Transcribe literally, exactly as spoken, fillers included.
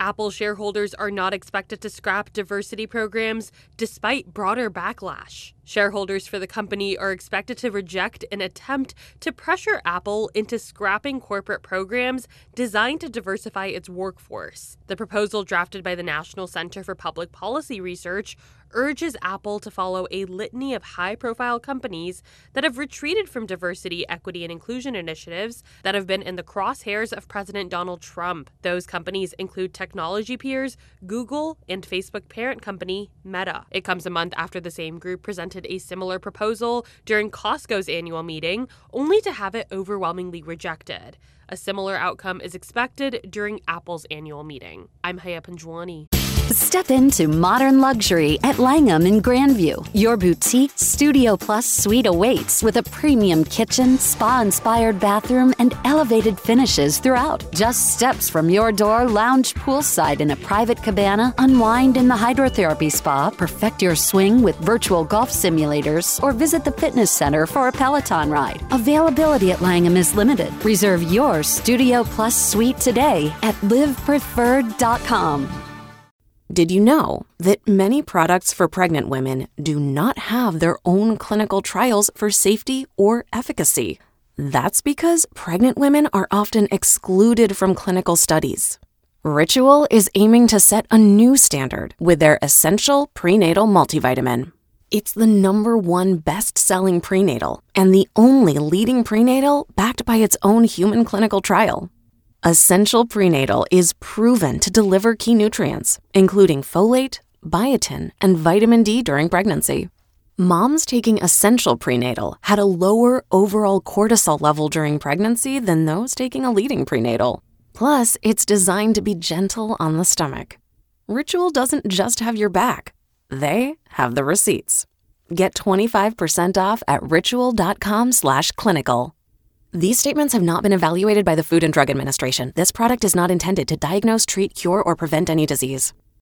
Apple shareholders are not expected to scrap diversity programs despite broader backlash. Shareholders for the company are expected to reject an attempt to pressure Apple into scrapping corporate programs designed to diversify its workforce. The proposal, drafted by the National Center for Public Policy Research, urges Apple to follow a litany of high-profile companies that have retreated from diversity, equity, and inclusion initiatives that have been in the crosshairs of President Donald Trump. Those companies include technology peers Google and Facebook parent company Meta. It comes a month after the same group presented a similar proposal during Costco's annual meeting, only to have it overwhelmingly rejected. A similar outcome is expected during Apple's annual meeting. I'm Haya Panjwani. Step into modern luxury at Langham in Grandview. Your boutique Studio Plus suite awaits with a premium kitchen, spa-inspired bathroom, and elevated finishes throughout. Just steps from your door, lounge poolside in a private cabana, unwind in the hydrotherapy spa, perfect your swing with virtual golf simulators, or visit the fitness center for a Peloton ride. Availability at Langham is limited. Reserve your Studio Plus suite today at live preferred dot com. Did you know that many products for pregnant women do not have their own clinical trials for safety or efficacy? That's because pregnant women are often excluded from clinical studies. Ritual is aiming to set a new standard with their Essential Prenatal Multivitamin. It's the number one best-selling prenatal and the only leading prenatal backed by its own human clinical trial. Essential Prenatal is proven to deliver key nutrients, including folate, biotin, and vitamin D during pregnancy. Moms taking Essential Prenatal had a lower overall cortisol level during pregnancy than those taking a leading prenatal. Plus, it's designed to be gentle on the stomach. Ritual doesn't just have your back. They have the receipts. Get twenty-five percent off at ritual.com slash clinical. These statements have not been evaluated by the Food and Drug Administration. This product is not intended to diagnose, treat, cure, or prevent any disease.